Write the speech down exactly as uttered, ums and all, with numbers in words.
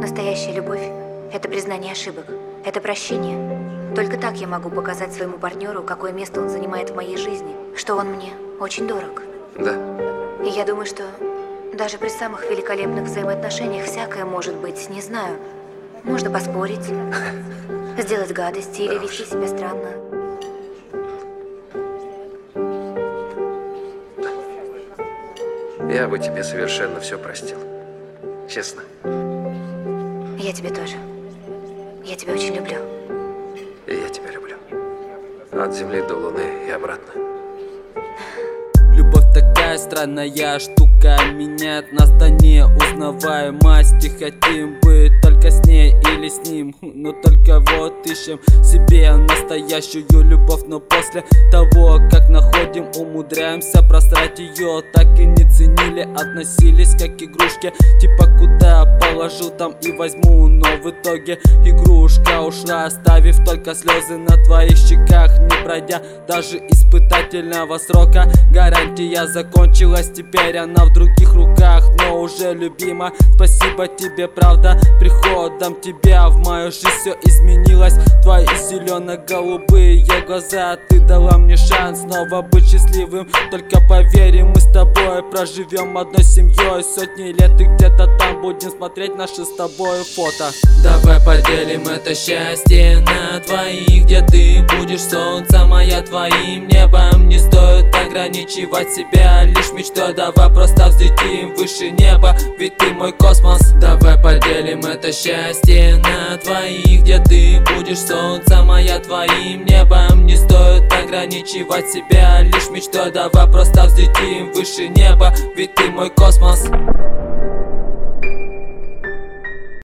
Настоящая любовь – это признание ошибок, это прощение. Только так я могу показать своему партнеру, какое место он занимает в моей жизни, что он мне очень дорог. Да. И я думаю, что даже при самых великолепных взаимоотношениях всякое может быть, не знаю. Можно поспорить, сделать гадости или вести себя странно. Я бы тебе совершенно все простил. Честно. Я тебя тоже. Я тебя очень люблю. И я тебя люблю. От земли до луны и обратно. Любовь такая странная штука, меняет нас до неузнаваемости. Хотим быть только с ней или с ним, но только вот ищем себе настоящую любовь. Но после того, как находим, умудряемся просрать ее. Так и не ценили, относились как к игрушке. Типа куда положил, там и возьму. Но в итоге игрушка ушла, оставив только слезы на твоих щеках. Не пройдя даже испытательного срока, гарантия закончилась, теперь она в других руках. Но уже любима, спасибо тебе, правда. Приходом тебя в мою жизнь все изменилось. Твои зелено-голубые глаза, ты дала мне шанс снова быть счастливым. Только поверь, мы с тобой проживем одной семьей сотни лет, и где-то там будем смотреть наши с тобой фото. Давай поделим это счастье на двоих, где ты будешь солнцем, а я твоим небом. Не стоит ограничивать себя лишь мечтой, давай просто взлетим выше неба, ведь ты мой космос. Давай поделим это счастье на двоих, где ты будешь солнцем, а я твоим небом. Не стоит ограничивать себя лишь мечтой, давай просто взлетим выше неба, ведь ты мой космос.